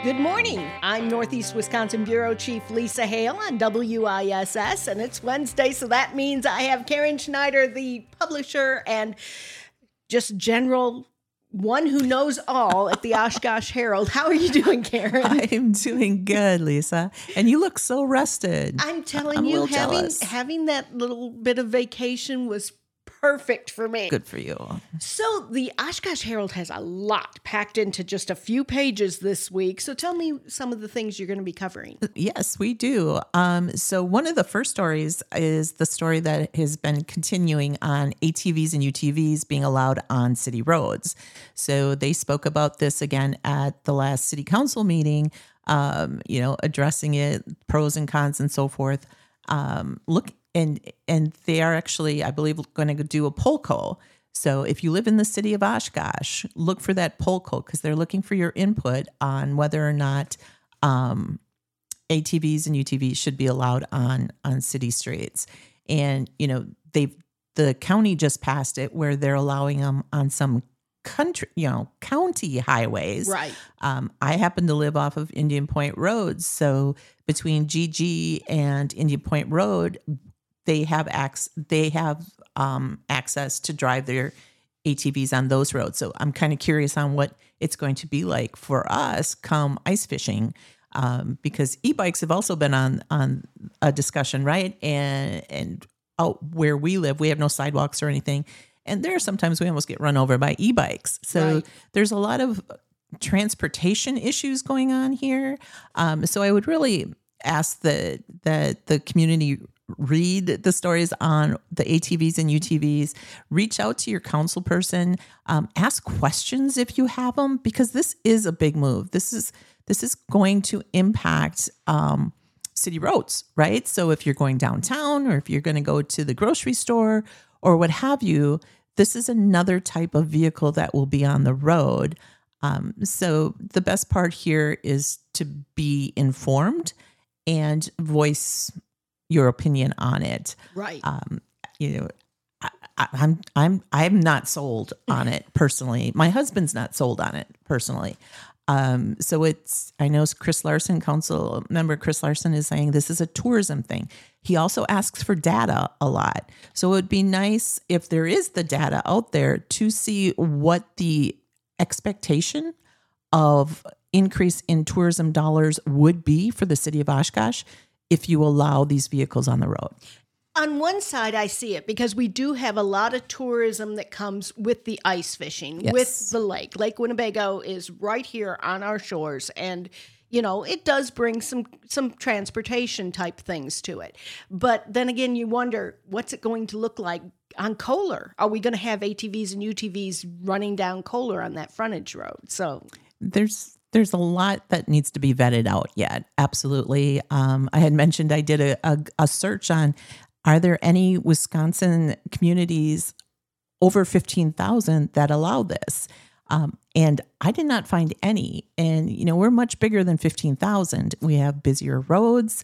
Good morning. I'm Northeast Wisconsin Bureau Chief Lisa Hale on WISS, and it's Wednesday, so that means I have Karen Schneider, the publisher and just general one who knows all at the Oshkosh Herald. How are you doing, Karen? I'm doing good, Lisa. And you look so rested. I'm telling you, having that little bit of vacation was perfect for me. Good for you. So the Oshkosh Herald has a lot packed into just a few pages this week. So tell me some of the things you're going to be covering. Yes, we do. So one of the first stories is the story that has been continuing on ATVs and UTVs being allowed on city roads. So they spoke about this again at the last city council meeting, addressing it, pros and cons and so forth. And they are actually, I believe, going to do a poll call. So if you live in the city of Oshkosh, look for that poll call because they're looking for your input on whether or not ATVs and UTVs should be allowed on city streets. And the county just passed it where they're allowing them on some county highways. Right. I happen to live off of Indian Point Road, so between GG and Indian Point Road, they have access to drive their ATVs on those roads. So I'm kind of curious on what it's going to be like for us come ice fishing, because e-bikes have also been on a discussion, right? And out where we live, we have no sidewalks or anything. And there are sometimes we almost get run over by e-bikes. So right. There's a lot of transportation issues going on here. So I would really ask that the community read the stories on the ATVs and UTVs, reach out to your council person, ask questions if you have them, because this is a big move. This is going to impact city roads, right? So if you're going downtown or if you're going to go to the grocery store or what have you, this is another type of vehicle that will be on the road. So the best part here is to be informed and voice your opinion on it. Right. I'm not sold on it personally. My husband's not sold on it personally. So I know Chris Larson, council member Chris Larson, is saying this is a tourism thing. He also asks for data a lot. So it would be nice if there is the data out there to see what the expectation of increase in tourism dollars would be for the city of Oshkosh if you allow these vehicles on the road. On one side, I see it because we do have a lot of tourism that comes with the ice fishing, yes, with the lake. Lake Winnebago is right here on our shores, and it does bring some transportation type things to it. But then again, you wonder, what's it going to look like on Kohler? Are we going to have ATVs and UTVs running down Kohler on that frontage road? So there's a lot that needs to be vetted out yet. Absolutely. I had mentioned I did a search on, are there any Wisconsin communities over 15,000 that allow this? And I did not find any. And, we're much bigger than 15,000. We have busier roads.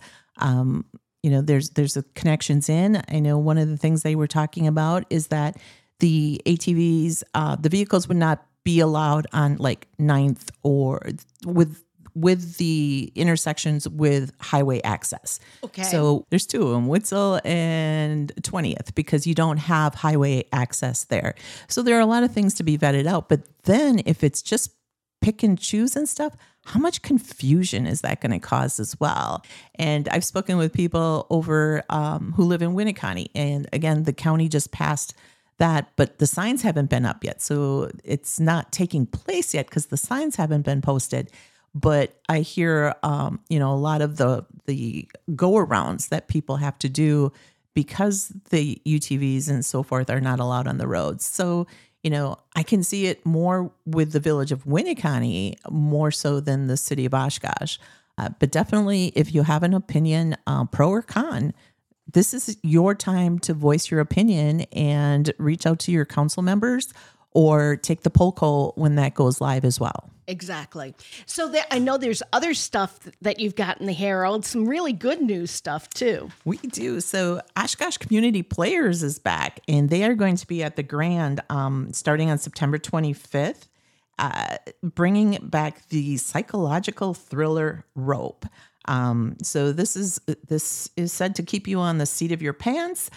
There's connections in. I know one of the things they were talking about is that the ATVs, the vehicles would not be allowed on like 9th or with the intersections with highway access. Okay. So there's two of them, Witzel and 20th, because you don't have highway access there. So there are a lot of things to be vetted out. But then if it's just pick and choose and stuff, how much confusion is that going to cause as well? And I've spoken with people over who live in Winneconne. And again, the county just passed that, but the signs haven't been up yet. So it's not taking place yet because the signs haven't been posted. But I hear, a lot of the go-arounds that people have to do because the UTVs and so forth are not allowed on the roads. So, I can see it more with the village of Winneconne, more so than the city of Oshkosh. But definitely, if you have an opinion, pro or con, this is your time to voice your opinion and reach out to your council members or take the poll call when that goes live as well. Exactly. So I know there's other stuff that you've got in the Herald, some really good news stuff too. We do. So Oshkosh Community Players is back, and they are going to be at the Grand starting on September 25th. bringing back the psychological thriller Rope. So this is said to keep you on the seat of your pants.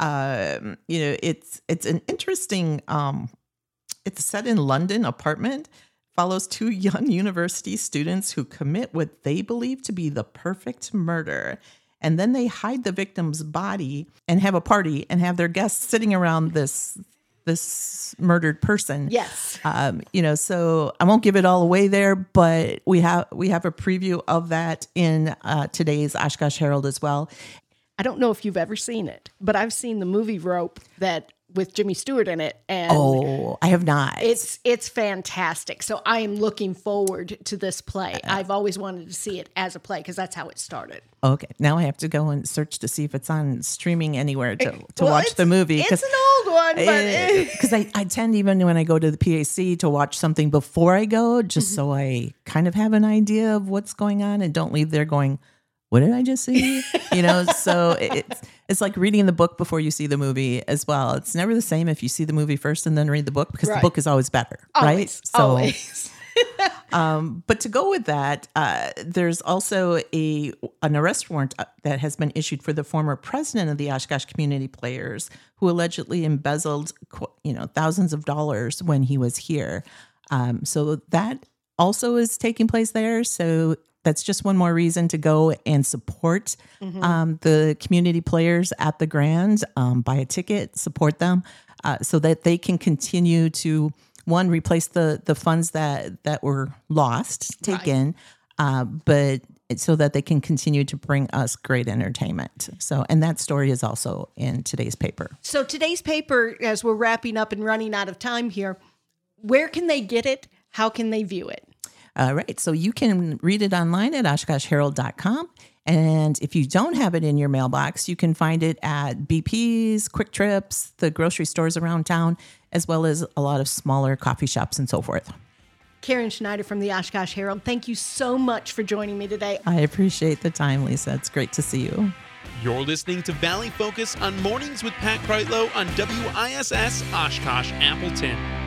It's an interesting. It's set in London apartment. Follows two young university students who commit what they believe to be the perfect murder. And then they hide the victim's body and have a party and have their guests sitting around this murdered person. Yes. So I won't give it all away there, but we have a preview of that in today's Oshkosh Herald as well. I don't know if you've ever seen it, but I've seen the movie Rope with Jimmy Stewart in it. And I have not. It's fantastic. So I am looking forward to this play. I've always wanted to see it as a play because that's how it started. Okay. Now I have to go and search to see if it's on streaming anywhere to watch the movie. It's an old one. Because I tend, even when I go to the PAC, to watch something before I go, just so I kind of have an idea of what's going on and don't leave there going, what did I just see? So it's like reading the book before you see the movie as well. It's never the same if you see the movie first and then read the book, because the book is always better, right? Always. But to go with that, there's also an arrest warrant that has been issued for the former president of the Oshkosh Community Players, who allegedly embezzled, thousands of dollars when he was here. So that also is taking place there. So that's just one more reason to go and support the community players at the Grand. Buy a ticket, support them, so that they can continue to, one, replace the funds that were taken, but so that they can continue to bring us great entertainment. So, and that story is also in today's paper. So today's paper, as we're wrapping up and running out of time here, where can they get it? How can they view it? Right. So you can read it online at OshkoshHerald.com. And if you don't have it in your mailbox, you can find it at BP's, Quick Trips, the grocery stores around town, as well as a lot of smaller coffee shops and so forth. Karen Schneider from the Oshkosh Herald, thank you so much for joining me today. I appreciate the time, Lisa. It's great to see you. You're listening to Valley Focus on Mornings with Pat Kreitlow on WISS Oshkosh Appleton.